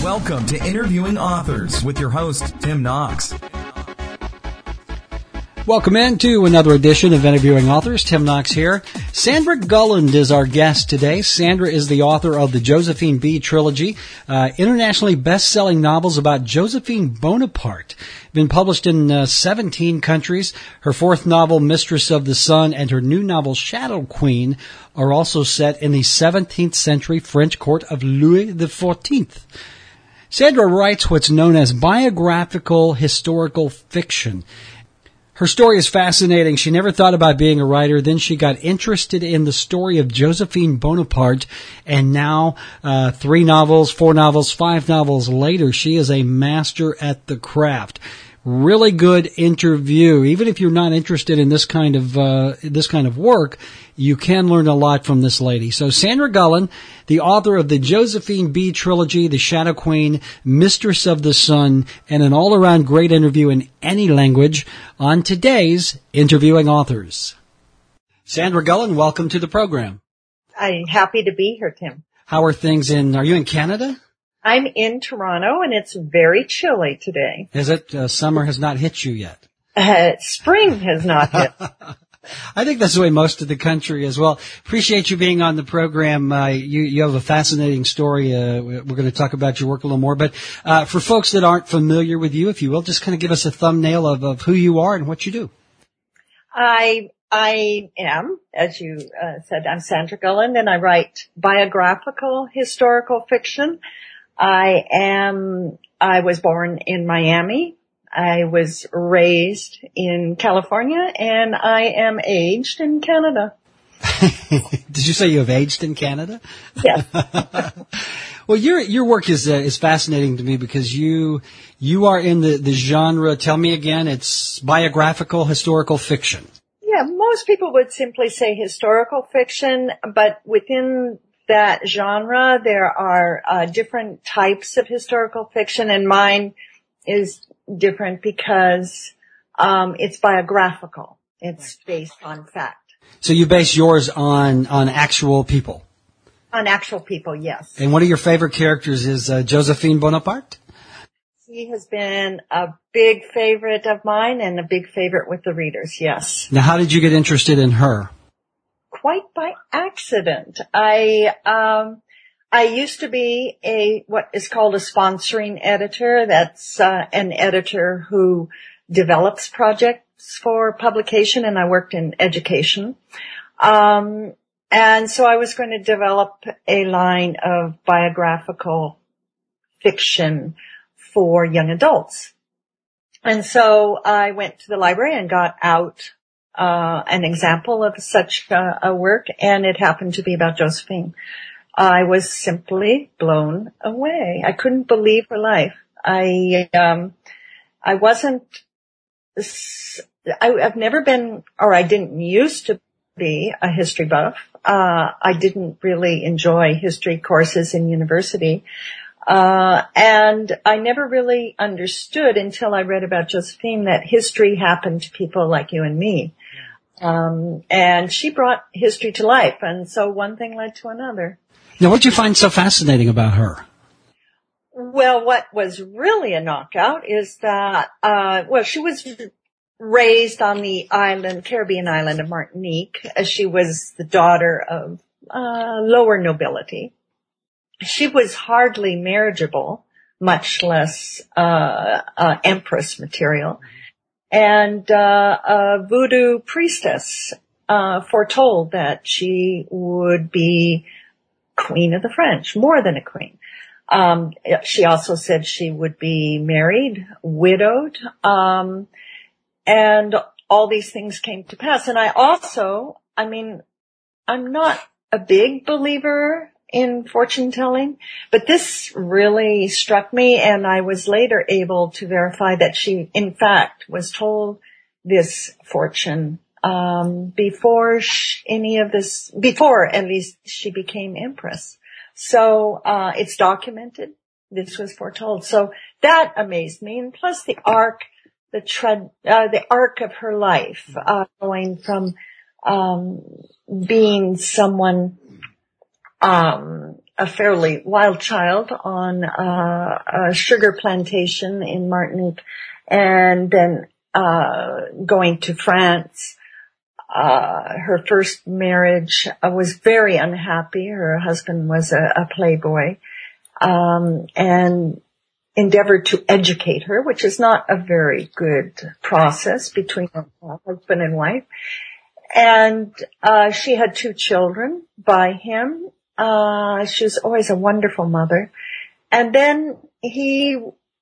Welcome to Interviewing Authors with your host, Tim Knox. Welcome into another edition of Interviewing Authors. Tim Knox here. Sandra Gulland is our guest today. Sandra is the author of the Josephine B. trilogy, internationally best-selling novels about Josephine Bonaparte. Been published in 17 countries. Her fourth novel, Mistress of the Sun, and her new novel, Shadow Queen, are also set in the 17th century French court of Louis XIV. Sandra writes what's known as biographical historical fiction. Her story is fascinating. She never thought about being a writer. Then she got interested in the story of Josephine Bonaparte. And now, 3 novels, 4 novels, 5 novels later, she is a master at the craft. Really good interview. Even if you're not interested in this kind of work, you can learn a lot from this lady. So Sandra Gulland, the author of the Josephine B. trilogy, The Shadow Queen, Mistress of the Sun, and an all-around great interview in any language on today's Interviewing Authors. Sandra Gulland, welcome to the program. I'm happy to be here, Tim. How are things are you in Canada? I'm in Toronto, and it's very chilly today. Is it? Summer has not hit you yet. Spring has not hit. I think that's the way most of the country as well. Appreciate you being on the program. You have a fascinating story. We're going to talk about your work a little more. But for folks that aren't familiar with you, if you will, just kind of give us a thumbnail of who you are and what you do. I am, as you said, I'm Sandra Gulland, and I write biographical historical fiction. I was born in Miami. I was raised in California, and I am aged in Canada. Did you say you have aged in Canada? Yes. Well, your work is fascinating to me because you are in the genre. Tell me again. It's biographical historical fiction. Yeah, most people would simply say historical fiction, but within that genre, there are different types of historical fiction, and mine is different because it's biographical. It's based on fact. So you base yours on actual people? On actual people, yes. And one of your favorite characters is Josephine Bonaparte? She has been a big favorite of mine and a big favorite with the readers, yes. Now, how did you get interested in her? Quite by accident. I used to be what is called a sponsoring editor. That's an editor who develops projects for publication, and I worked in education. And so I was going to develop a line of biographical fiction for young adults. And so I went to the library and got out an example of such a work, and it happened to be about Josephine. I was simply blown away. I couldn't believe her life. I've never been, or I didn't used to be a history buff. I didn't really enjoy history courses in university. And I never really understood until I read about Josephine that history happened to people like you and me. And she brought history to life. And so one thing led to another. Now, what did you find so fascinating about her? Well, what was really a knockout is that, she was raised on the Caribbean island of Martinique. She was the daughter of, lower nobility. She was hardly marriageable, much less, empress material. And, a voodoo priestess, foretold that she would be Queen of the French, more than a queen. She also said she would be married, widowed, and all these things came to pass. And I'm not a big believer in fortune telling, but this really struck me, and I was later able to verify that she, in fact, was told this fortune before at least she became empress. So it's documented. This was foretold. So that amazed me, and plus the arc of her life, going from being someone a fairly wild child on a sugar plantation in Martinique, and then going to France. Her first marriage was very unhappy. Her husband was a playboy, and endeavored to educate her, which is not a very good process between a husband and wife. And she had 2 children by him. She was always a wonderful mother. And then he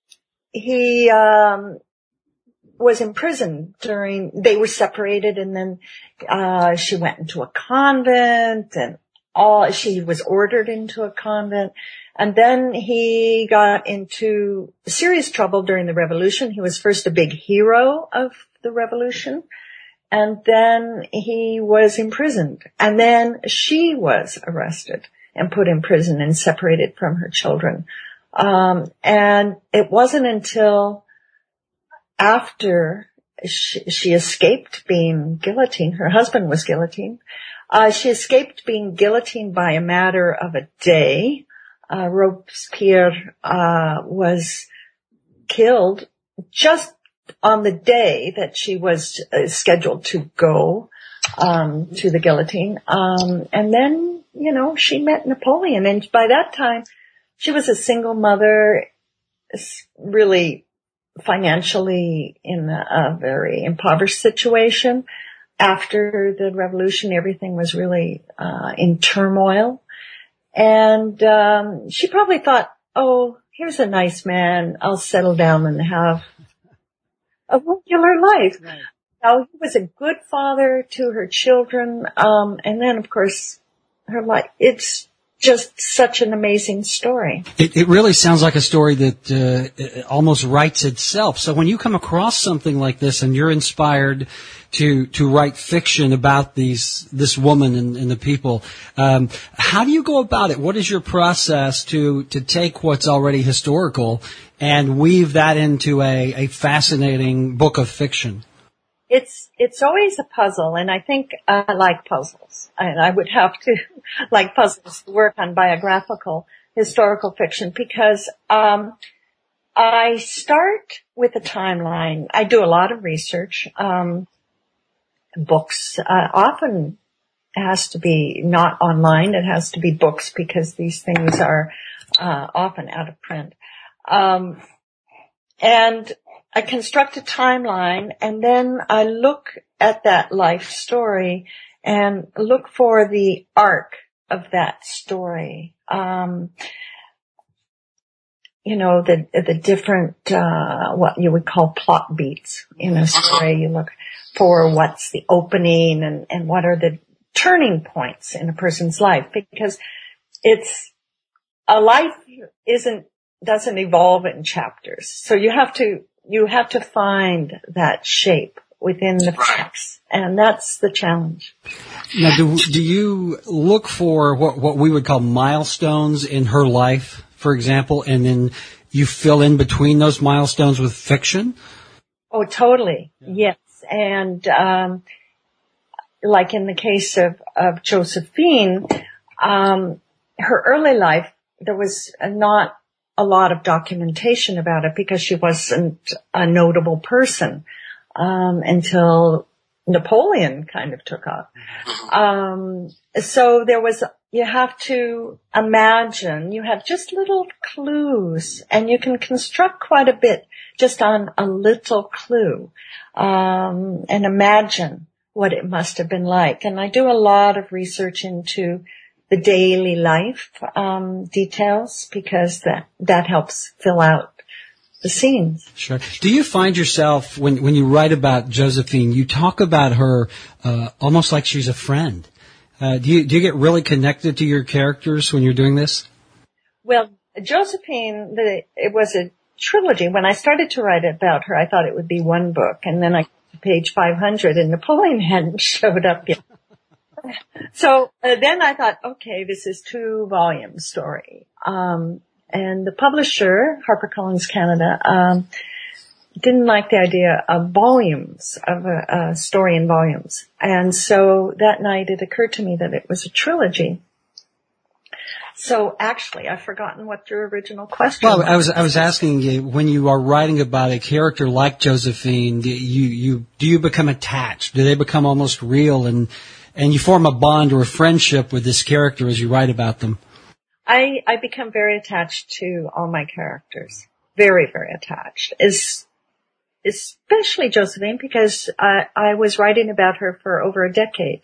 was imprisoned they were separated, and then she went into a convent, and she was ordered into a convent. And then he got into serious trouble during the revolution. He was first a big hero of the revolution, and then he was imprisoned. And then she was arrested and put in prison and separated from her children. And it wasn't until after she escaped being guillotined, her husband was guillotined, she escaped being guillotined by a matter of a day. Robespierre was killed just on the day that she was scheduled to go to the guillotine. And then, she met Napoleon, and by that time she was a single mother, really financially in a very impoverished situation. After the revolution, everything was really in turmoil. And she probably thought, oh, here's a nice man. I'll settle down and have a regular life. Right. Now, he was a good father to her children. And then, of course, her life. It's just such an amazing story. It really sounds like a story that almost writes itself. So when you come across something like this and you're inspired to write fiction about this woman and the people, how do you go about it? What is your process to take what's already historical and weave that into a fascinating book of fiction? It's always a puzzle, and I think I like puzzles. And I would have to like puzzles to work on biographical historical fiction because I start with a timeline. I do a lot of research. Books often has to be not online. It has to be books because these things are often out of print. And I construct a timeline, and then I look at that life story and look for the arc of that story. The different, what you would call plot beats in a story. You look for what's the opening and what are the turning points in a person's life, because a life doesn't evolve in chapters. So you have to find that shape within the facts, and that's the challenge. Now, do you look for what we would call milestones in her life, for example, and then you fill in between those milestones with fiction? Oh, totally. Yeah. Yes. And like in the case of Josephine, her early life, there was not a lot of documentation about it because she wasn't a notable person until Napoleon kind of took off. So you have to imagine, you have just little clues, and you can construct quite a bit just on a little clue, and imagine what it must have been like. And I do a lot of research into the daily life details because that helps fill out the scenes. Sure. Do you find yourself, when you write about Josephine, you talk about her almost like she's a friend? Do you get really connected to your characters when you're doing this? Well, Josephine, it was a trilogy. When I started to write about her, I thought it would be one book, and then I got to page 500, and Napoleon hadn't showed up yet. So then I thought, okay, this is 2-volume story. And the publisher, HarperCollins Canada, didn't like the idea of volumes, of a story in volumes. And so that night it occurred to me that it was a trilogy. So actually, I've forgotten what your original question Well, was. I was asking you, when you are writing about a character like Josephine, do you become attached? Do they become almost real, and you form a bond or a friendship with this character as you write about them? I become very attached to all my characters. Very, very attached. Especially Josephine, because I was writing about her for over a decade.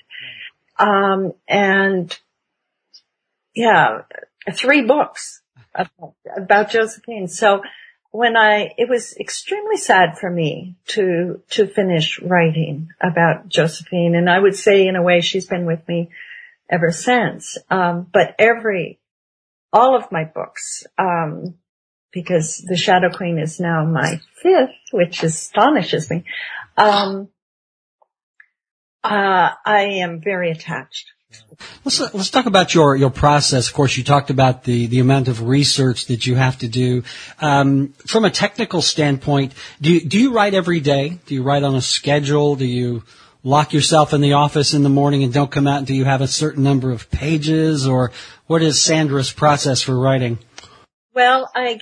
And yeah, 3 books about Josephine. So it was extremely sad for me to finish writing about Josephine. And I would say in a way she's been with me ever since. But all of my books, because The Shadow Queen is now my 5th, which astonishes me. I am very attached. Let's talk about your process. Of course, you talked about the amount of research that you have to do. From a technical standpoint, do you write every day? Do you write on a schedule? Do you lock yourself in the office in the morning and don't come out until you have a certain number of pages? Or what is Sandra's process for writing? Well, I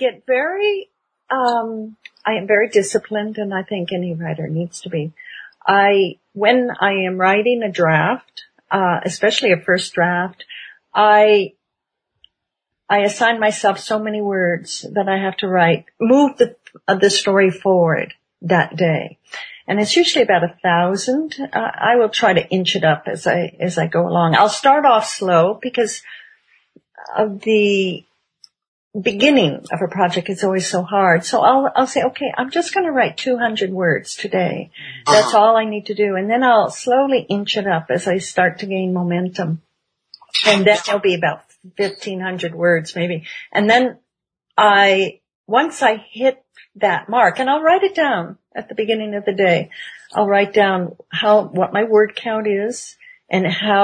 am very disciplined, and I think any writer needs to be. When I am writing a draft, especially a first draft, I assign myself so many words that I have to move the story forward that day. And it's usually about 1,000. I will try to inch it up as I go along. I'll start off slow because of the beginning of a project is always so hard. So I'll say, okay, I'm just going to write 200 words today. That's all I need to do. And then I'll slowly inch it up as I start to gain momentum. And then it'll be about 1,500 words maybe. And then once I hit that mark, and I'll write it down at the beginning of the day, I'll write down what my word count is and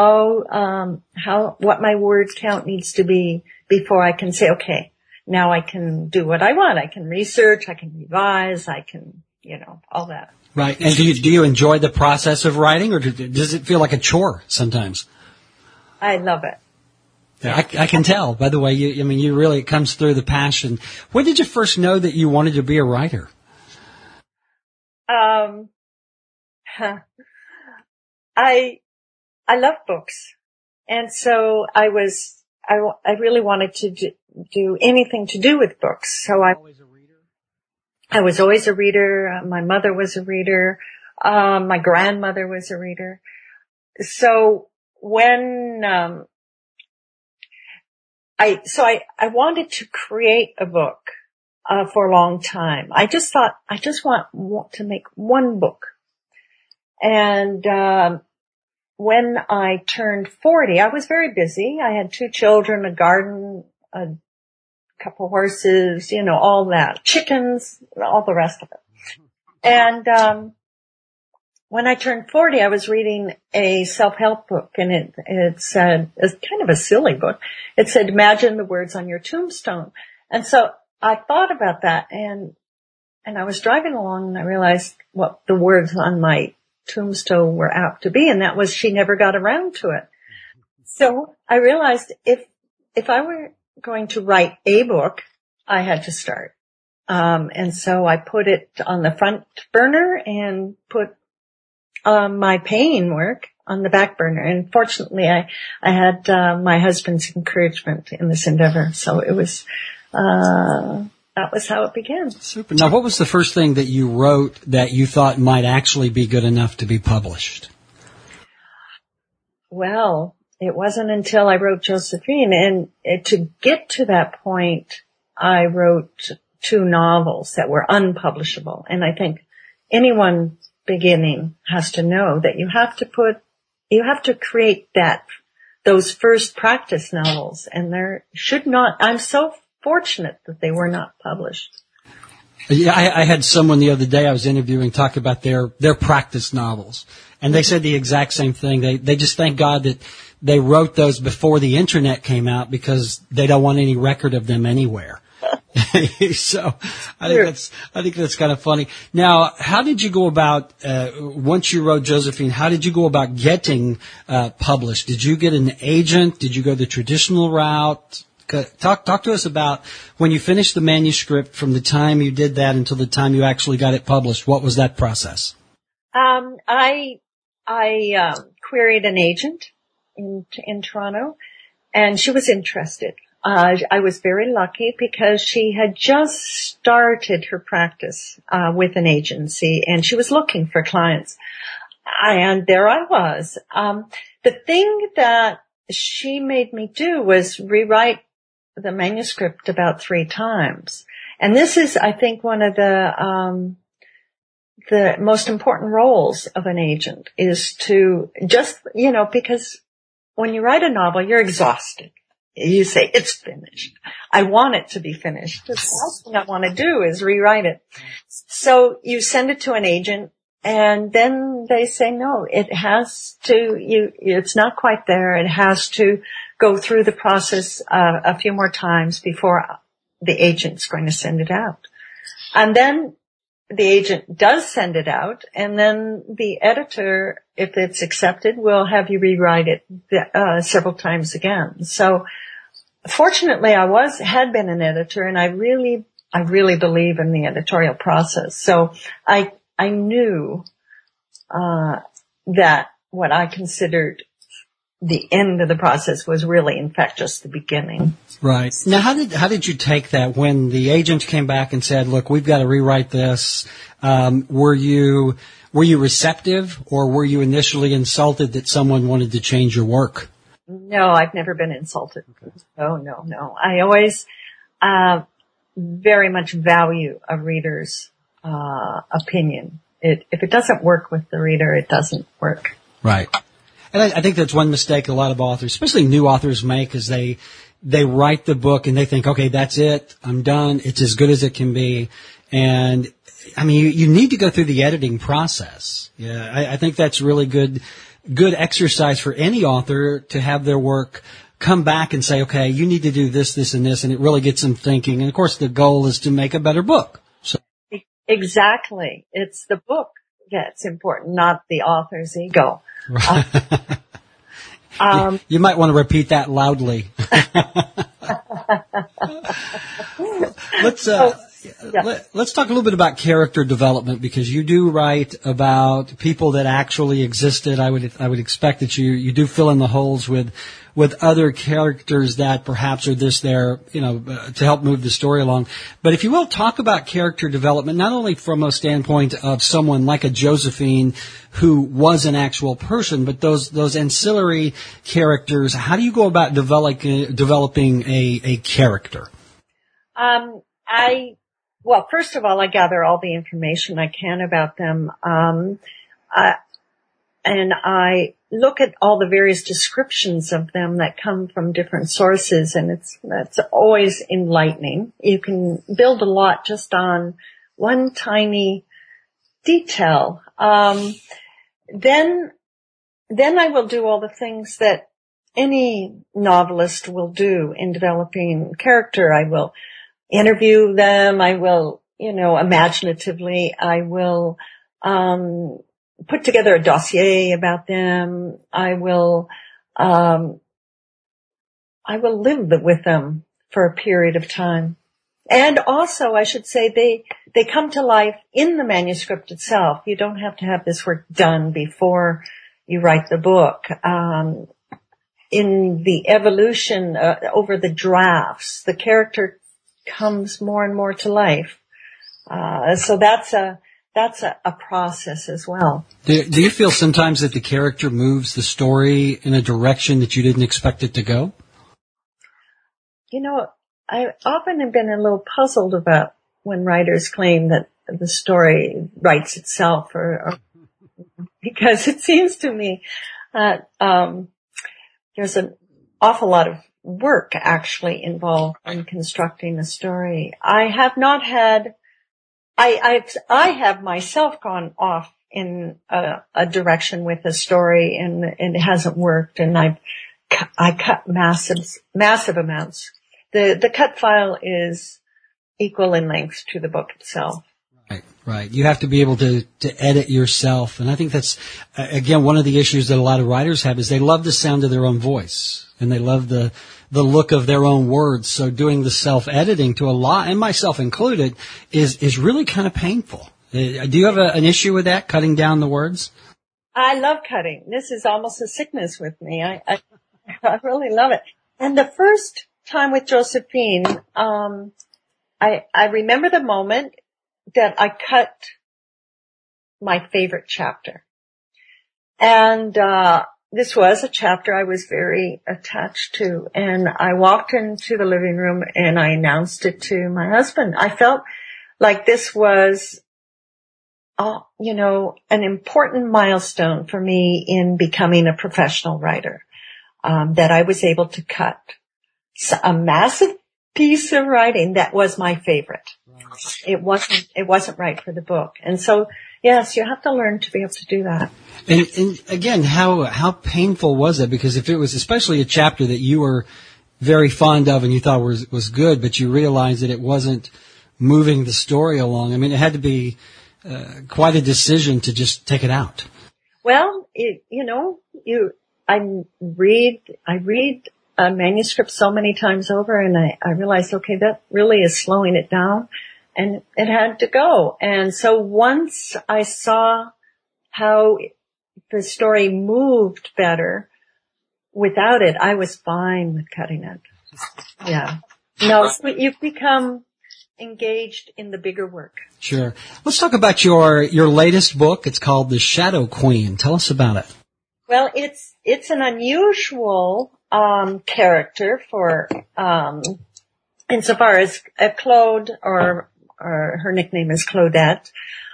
what my word count needs to be before I can say, okay, now I can do what I want. I can research, I can revise, I can, all that. Right. And do you enjoy the process of writing, or does it feel like a chore sometimes? I love it. Yeah, I can tell. By the way, you really, it comes through the passion. When did you first know that you wanted to be a writer? I love books. And so I really wanted to do anything to do with books. So I was always a reader. My mother was a reader. My grandmother was a reader. So when, I wanted to create a book, for a long time. I just thought, I just want to make one book. And, when I turned 40, I was very busy. I had 2 children, a garden, a couple horses, all that, chickens, all the rest of it. And, when I turned 40, I was reading a self-help book, and it said, it's kind of a silly book. It said, imagine the words on your tombstone. And so I thought about that, and I was driving along, and I realized what the words on my tombstone were apt to be, and that was, she never got around to it. So I realized if I were going to write a book, I had to start. And so I put it on the front burner and put my paying work on the back burner. And fortunately, I had my husband's encouragement in this endeavor. So it was that was how it began. Super. Now, what was the first thing that you wrote that you thought might actually be good enough to be published? Well, it wasn't until I wrote Josephine, and to get to that point, I wrote 2 novels that were unpublishable. And I think anyone beginning has to know that you have to create those first practice novels, and I'm so fortunate that they were not published. Yeah, I had someone the other day I was interviewing talk about their practice novels, and they said the exact same thing. They just thank God that they wrote those before the internet came out, because they don't want any record of them anywhere. So I think that's kind of funny. Now, how did you go about, once you wrote Josephine, how did you go about getting published? Did you get an agent? Did you go the traditional route? Talk to us about when you finished the manuscript, from the time you did that until the time you actually got it published. What was that process? I queried an agent in Toronto, and she was interested. I was very lucky because she had just started her practice with an agency, and she was looking for clients. And there I was. The thing that she made me do was rewrite the manuscript about 3 times. And this is, I think, one of the most important roles of an agent is to just, because when you write a novel, you're exhausted. You say, it's finished. I want it to be finished. The last thing I want to do is rewrite it. So you send it to an agent, and then they say, no, it's not quite there. It has to go through the process a few more times before the agent's going to send it out. And then the agent does send it out, and then the editor, if it's accepted, will have you rewrite it several times again. So fortunately, I had been an editor, and I really believe in the editorial process. So I knew that what I considered the end of the process was really, in fact, just the beginning. Right. Now, how did you take that when the agent came back and said, look, we've got to rewrite this? Were you receptive, or were you initially insulted that someone wanted to change your work? No, I've never been insulted. No. I always very much value a reader's opinion. If it doesn't work with the reader, it doesn't work. Right. And I think that's one mistake a lot of authors, especially new authors, make, is they write the book and they think, okay, that's it, I'm done, it's as good as it can be. And I mean, you need to go through the editing process. Yeah, I think that's really good exercise for any author to have their work come back and say, okay, you need to do this, this, and this, and it really gets them thinking. And of course, the goal is to make a better book. So. Exactly. It's the book that's important, not the author's ego. Right. You might want to repeat that loudly. Let's talk a little bit about character development, because you do write about people that actually existed. I would expect that you do fill in the holes with other characters that perhaps are just there, to help move the story along. But if you will, talk about character development, not only from a standpoint of someone like a Josephine who was an actual person, but those ancillary characters. How do you go about developing a character? Well, first of all, I gather all the information I can about them. And I look at all the various descriptions of them that come from different sources, and it's always enlightening. You can build a lot just on one tiny detail. Then I will do all the things that any novelist will do in developing character. I will interview them. I will, imaginatively, I will, put together a dossier about them. I will live with them for a period of time. And also, I should say, they come to life in the manuscript itself. You don't have to have this work done before you write the book. In the evolution over the drafts, the character comes more and more to life. So that's a process as well. Do you feel sometimes that the character moves the story in a direction that you didn't expect it to go? I often have been a little puzzled about when writers claim that the story writes itself, or because it seems to me that there's an awful lot of work actually involved in constructing a story. I have not had. I have myself gone off in a direction with a story, and it hasn't worked, and I cut massive amounts. The cut file is equal in length to the book itself. Right. You have to be able to edit yourself. And I think that's, again, one of the issues that a lot of writers have is they love the sound of their own voice and they love the look of their own words. So doing the self-editing to a lot, and myself included, is really kind of painful. Do you have an issue with that, cutting down the words? I love cutting. This is almost a sickness with me. I really love it. And the first time with Josephine, I remember the moment that I cut my favorite chapter. And this was a chapter I was very attached to. And I walked into the living room and I announced it to my husband. I felt like this was, an important milestone for me in becoming a professional writer, that I was able to cut a massive piece of writing that was my favorite. It wasn't right for the book. And so, yes, you have to learn to be able to do that. And again, how painful was it? Because if it was especially a chapter that you were very fond of and you thought was good, but you realized that it wasn't moving the story along, I mean, it had to be quite a decision to just take it out. Well, I read a manuscript so many times over, and I realized, okay, that really is slowing it down, and it had to go. And so once I saw how the story moved better without it, I was fine with cutting it. Yeah. No, you've become engaged in the bigger work. Sure. Let's talk about your latest book. It's called The Shadow Queen. Tell us about it. Well, it's an unusual character for insofar as Claude, or her nickname is Claudette,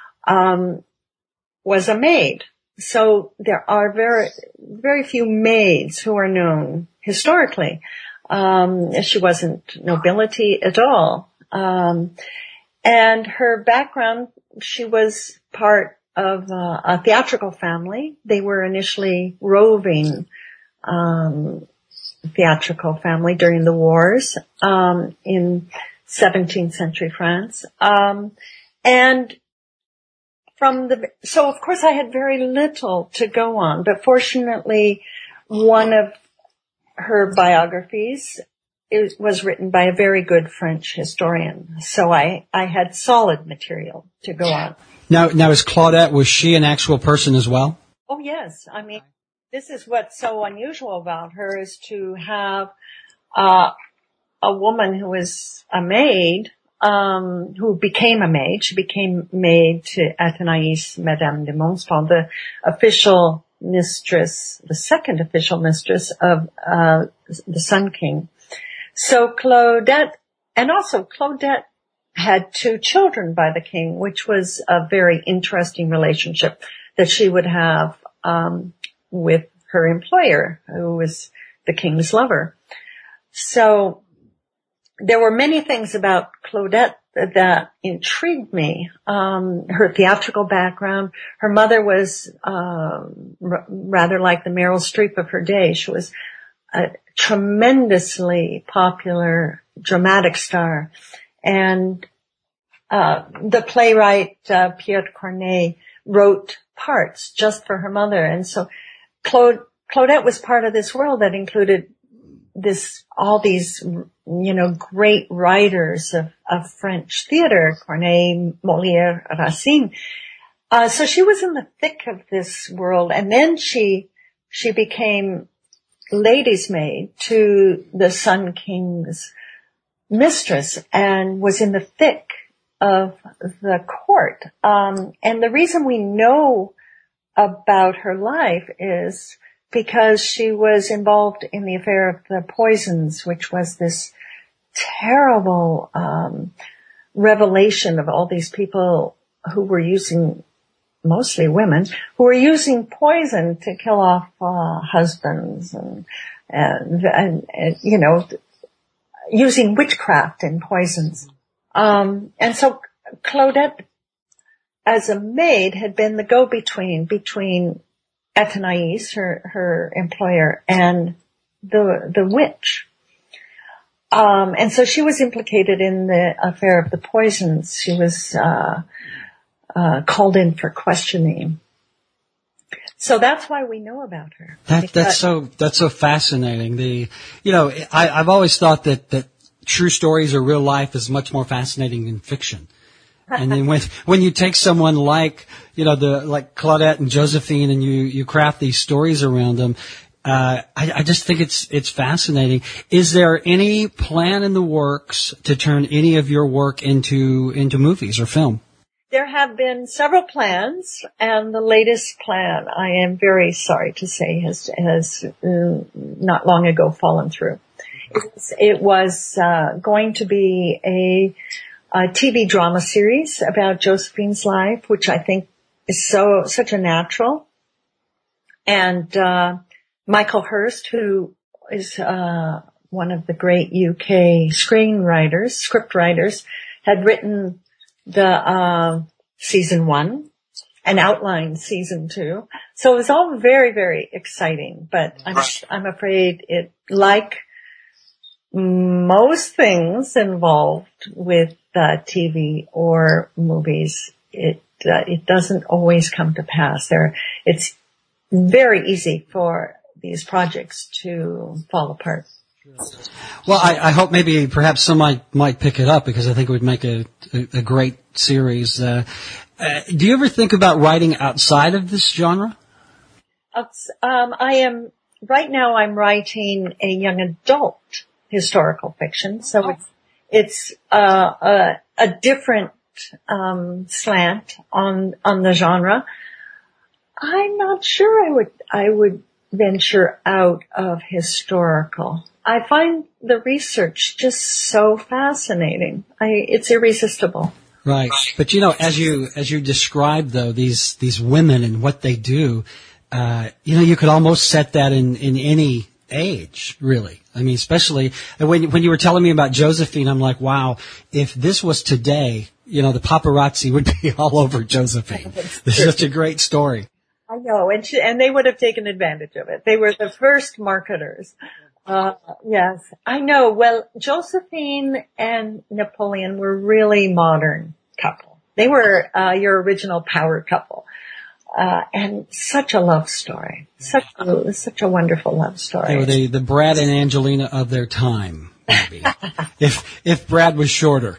was a maid. So there are very, very few maids who are known historically. She wasn't nobility at all. And her background, she was part of a theatrical family. They were initially roving theatrical family during the wars in 17th century France. So of course I had very little to go on, but fortunately one of her biographies was written by a very good French historian. So I had solid material to go on. Now is Claudette, was she an actual person as well? Oh yes. I mean, this is what's so unusual about her, is to have a woman who is a maid, who became a maid. She became maid to Athénaïs, Madame de Montespan, the official mistress, the second official mistress of the Sun King. So Claudette had 2 children by the king, which was a very interesting relationship that she would have with her employer, who was the king's lover. So there were many things about Claudette that intrigued me. Her theatrical background. Her mother was rather like the Meryl Streep of her day. She was a tremendously popular dramatic star. And the playwright Pierre Corneille wrote parts just for her mother. And so Claudette was part of this world that included all these, great writers of French theater, Corneille, Molière, Racine. So she was in the thick of this world. And then she became lady's maid to the Sun King's mistress and was in the thick of the court. And the reason we know about her life is because she was involved in the affair of the poisons, which was this terrible revelation of all these people who were using, mostly women, who were using poison to kill off husbands and using witchcraft and poisons. And so Claudette, as a maid, had been the go-between between Athénaïs, her employer, and the witch. And so she was implicated in the affair of the poisons. She was called in for questioning. So that's why we know about her. That's so fascinating. I've always thought that true stories or real life is much more fascinating than fiction. And then when you take someone like Claudette and Josephine and you craft these stories around them, I just think it's fascinating. Is there any plan in the works to turn any of your work into movies or film? There have been several plans, and the latest plan, I am very sorry to say, has not long ago fallen through. It was going to be a TV drama series about Josephine's life, which I think is such a natural. And Michael Hurst, who is one of the great UK script writers, had written the season 1 and outlined season 2. So it was all very, very exciting. But I'm afraid it, like most things involved with TV or movies, it doesn't always come to pass. It's very easy for these projects to fall apart. Well, I hope maybe perhaps some might pick it up, because I think it would make a great series. Do you ever think about writing outside of this genre? Right now I'm writing a young adult historical fiction, so it's a different slant on the genre. I'm not sure I would venture out of historical. I find the research just so fascinating. It's irresistible. Right. But as you describe though, these women and what they do, you could almost set that in any age, really. I mean, especially when you were telling me about Josephine, I'm like, wow, if this was today, the paparazzi would be all over Josephine. This is such a great story. I know, and they would have taken advantage of it. They were the first marketers. Yes, I know. Well, Josephine and Napoleon were really modern couple. They were your original power couple. And such a love story. Such a wonderful love story. They were the Brad and Angelina of their time, maybe. if Brad was shorter.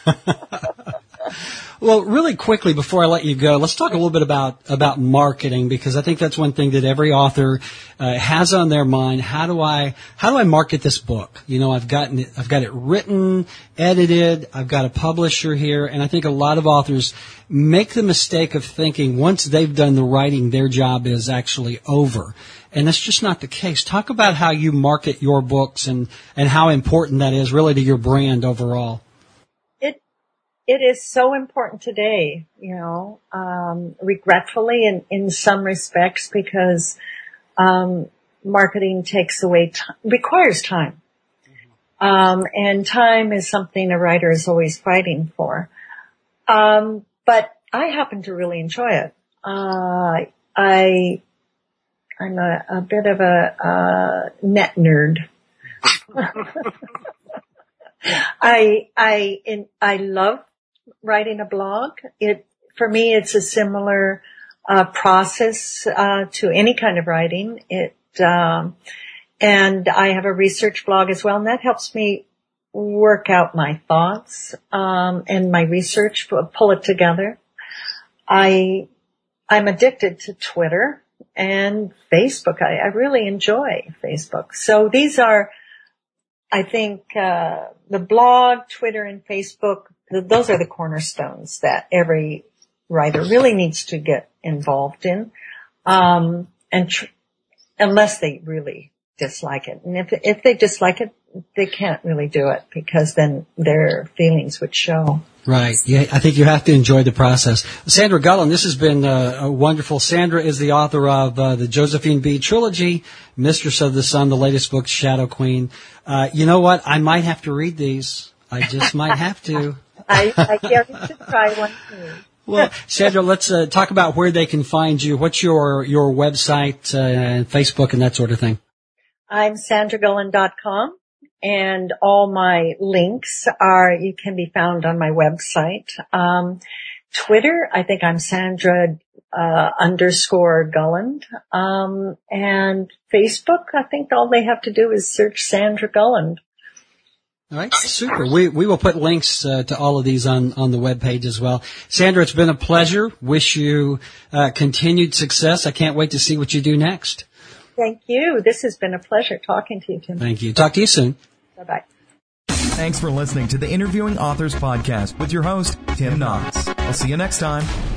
Well, really quickly before I let you go, let's talk a little bit about marketing, because I think that's one thing that every author has on their mind. How do I market this book? I've got it written, edited, I've got a publisher here, and I think a lot of authors make the mistake of thinking once they've done the writing, their job is actually over. And that's just not the case. Talk about how you market your books and how important that is really to your brand overall. It is so important today, regretfully in some respects, because marketing requires time. And time is something a writer is always fighting for. But I happen to really enjoy it. I'm a bit of a net nerd. I love writing a blog. For me, it's a similar process to any kind of writing. And I have a research blog as well, and that helps me work out my thoughts and my research, pull it together. I'm addicted to Twitter and Facebook. I really enjoy Facebook. So these are, I think, the blog, Twitter, and Facebook, those are the cornerstones that every writer really needs to get involved in, unless they really dislike it. And if they dislike it, they can't really do it, because then their feelings would show. Right. Yeah, I think you have to enjoy the process. Sandra Gullin, this has been wonderful. Sandra is the author of the Josephine B. trilogy, Mistress of the Sun, the latest book, Shadow Queen. You know what? I might have to read these. I just might have to. I guess you should try one too. Well, Sandra, let's talk about where they can find you. What's your website and Facebook and that sort of thing? I'm sandragullin.com, and all my links can be found on my website. Twitter, I think I'm Sandra _Gulland. And Facebook, I think all they have to do is search Sandra Gulland. All right, super. We will put links to all of these on the webpage as well. Sandra, it's been a pleasure. Wish you continued success. I can't wait to see what you do next. Thank you. This has been a pleasure talking to you, Tim. Thank you. Talk to you soon. Bye-bye. Thanks for listening to the Interviewing Authors Podcast with your host, Tim Knox. I'll see you next time.